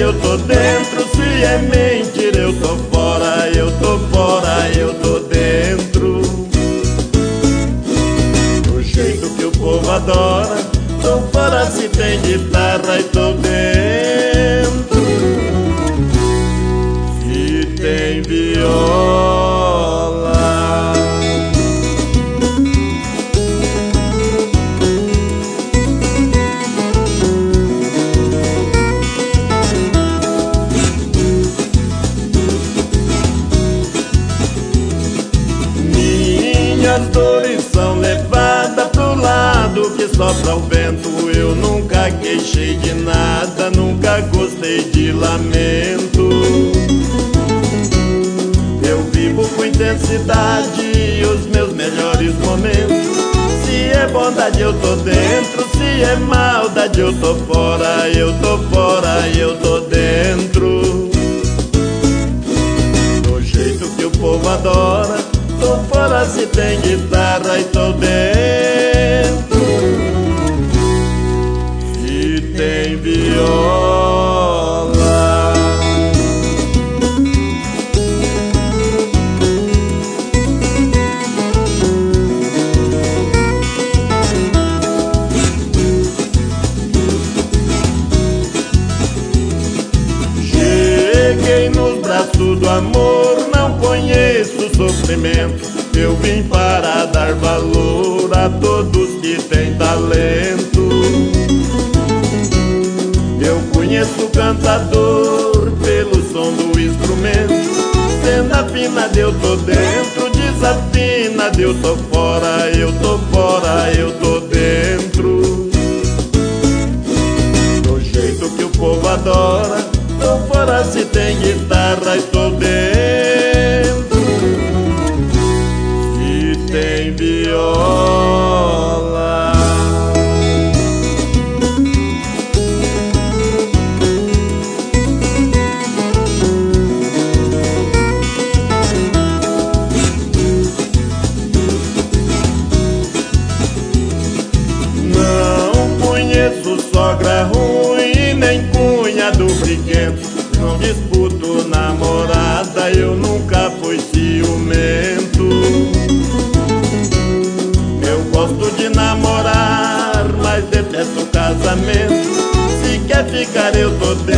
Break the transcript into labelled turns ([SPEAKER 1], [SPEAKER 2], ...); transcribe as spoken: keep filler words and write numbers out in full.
[SPEAKER 1] eu tô dentro. Se é mentira eu tô fora, eu tô fora, eu tô dentro. Do jeito que o povo adora, tô fora se tem guitarra e tô dentro. Se tem viola, minhas dores são levadas pro lado que sopra o vento. Eu nunca queixei de nada, nunca gostei de lamento. Eu vivo com intensidade os meus melhores momentos. Se é bondade eu tô dentro, se é maldade eu tô fora, eu tô fora, eu tô dentro. Do jeito que o povo adora, tô fora se tem guitarra e tô dentro. Se tem viola, cheguei nos braços do amor, não conheço sofrimento. Eu vim para dar valor a todos que têm talento. Eu conheço o cantador pelo som do instrumento. Sendo afinada eu tô dentro, desafinada eu tô fora, eu tô fora, eu tô dentro. Do jeito que o povo adora, tô fora se tem guitarra e tô dentro. Se tem viola, não conheço sogra ruim nem cunhado briguento. Não disputo namorada, eu nunca fui ciumento. Eu gosto de namorar, mas detesto casamento. Se quer ficar eu tô dentro.